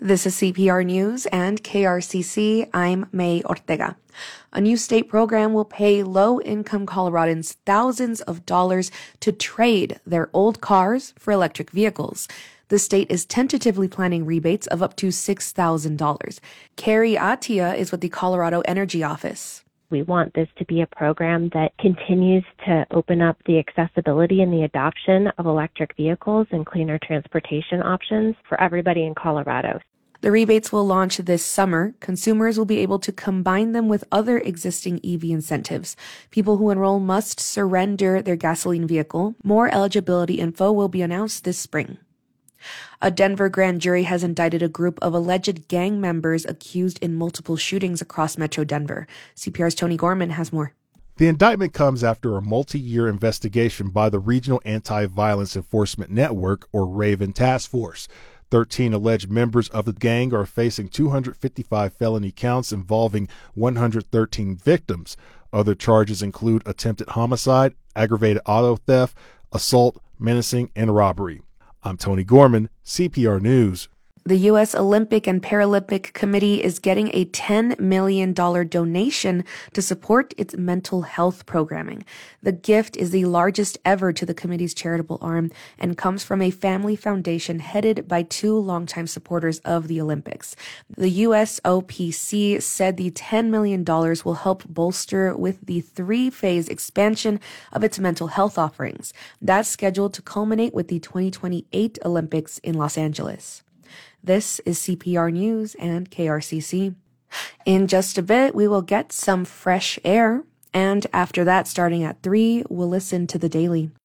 This is CPR News and KRCC. I'm May Ortega. A new state program will pay low-income Coloradans thousands of dollars to trade their old cars for electric vehicles. The state is tentatively planning rebates of up to $6,000. Carrie Atia is with the Colorado Energy Office. We want this to be a program that continues to open up the accessibility and the adoption of electric vehicles and cleaner transportation options for everybody in Colorado. The rebates will launch this summer. Consumers will be able to combine them with other existing EV incentives. People who enroll must surrender their gasoline vehicle. More eligibility info will be announced this spring. A Denver grand jury has indicted a group of alleged gang members accused in multiple shootings across Metro Denver. CPR's Tony Gorman has more. The indictment comes after a multi-year investigation by the Regional Anti-Violence Enforcement Network, or RAVEN Task Force. 13 alleged members of the gang are facing 255 felony counts involving 113 victims. Other charges include attempted homicide, aggravated auto theft, assault, menacing, and robbery. I'm Tony Gorman, CPR News. The U.S. Olympic and Paralympic Committee is getting a $10 million donation to support its mental health programming. The gift is the largest ever to the committee's charitable arm and comes from a family foundation headed by two longtime supporters of the Olympics. The USOPC said the $10 million will help bolster with the three-phase expansion of its mental health offerings. That's scheduled to culminate with the 2028 Olympics in Los Angeles. This is CPR News and KRCC. In just a bit, we will get some fresh air. And after that, starting at 3, we'll listen to The Daily.